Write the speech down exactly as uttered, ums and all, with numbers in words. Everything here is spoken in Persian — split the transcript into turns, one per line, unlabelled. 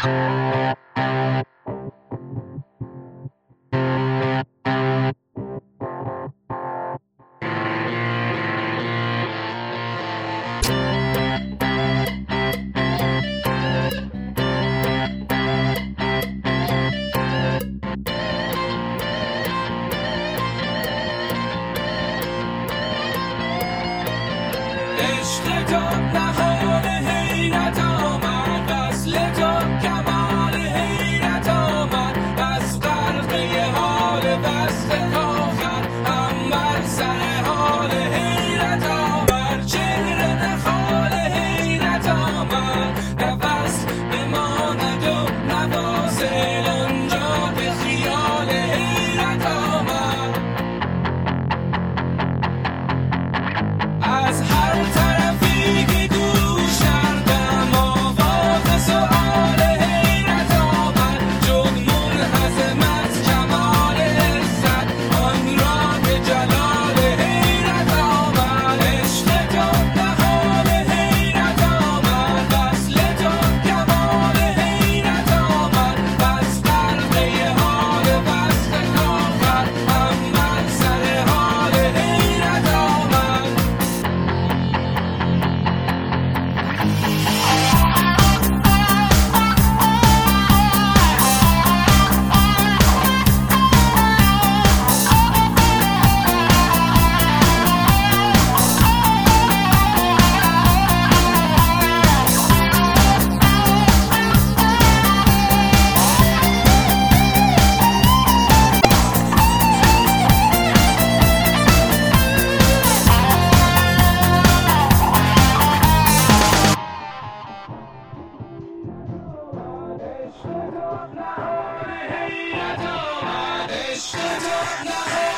عشق تو نهال حیرت آمد، وصل تو کمال حیرت آمد، از غرقه حال بست کافر هم بر سر حال حیرت آمد، چهره نخال حیرت آمد، نفس بماند و نواصل آنجا به خیال حیرت آمد. از هر طرفی که گوش کردم آواز سؤال حیرت آمد، جز منهزم از کمال عزت آن را به جلال حیرت آمد. عشق تو نهال حیرت آمد، وصل تو کمال حیرت آمد، از غرقه حال بست کافر هم بر سر حال حیرت آمد. عشق تو نهال حیرت آمد، عشق تو نهال